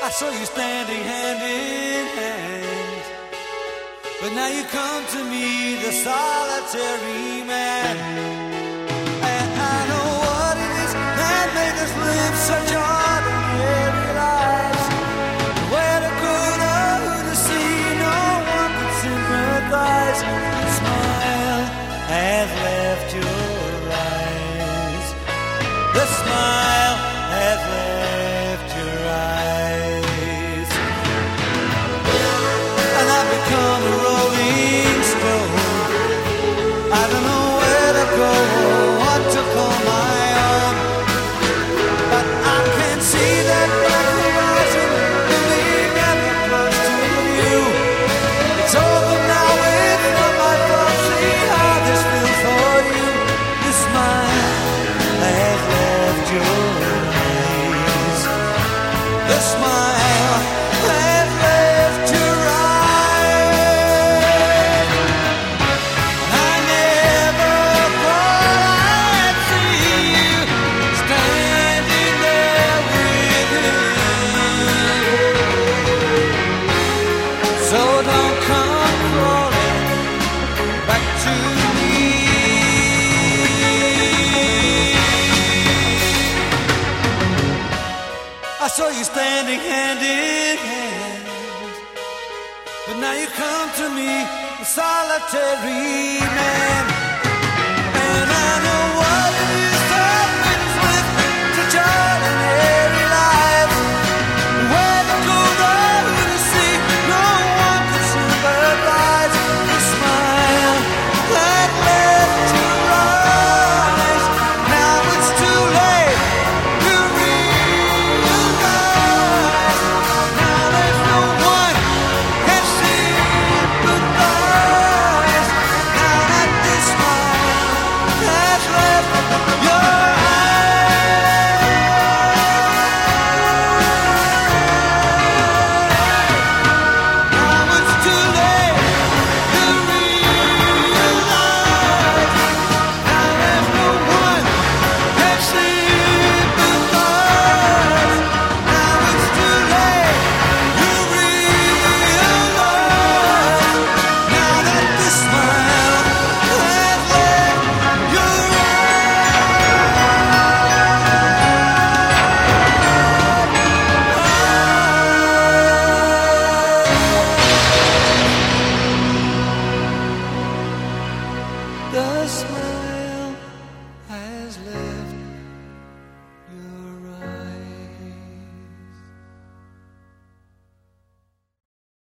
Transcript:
I saw you standing hand in hand, but now you come to me, the solitary man. And I know what it is that made us live such ordinary lives. Where to go, who to see, no one could sympathize. Your smile has left your eyes. The smile has left your eyes. And I've become a rolling stone. I don't know where to go or what to call my own, but I can see that black horizon moving ever close to you. It's over now, it's not my fault. See how this feels for you. Your smile has left your eyes. The smile has left your eyes. I never thought I'd see you standing there with him. So don't come crawling back to me. I saw you standing hand in hand, but now you come to me, a solitary man. And I know what it is that wins with such ordinary lives. Where to go, who to see, no one can sympathize. The smile that left your eyes. Now it's too late to realize. Now there's no one can sympathize. Now that this smile has left your eyes. Now it's too late to realize. Now there's no one can sympathize. Now it's too late to realize. Now that this smile has left your eyes. The smile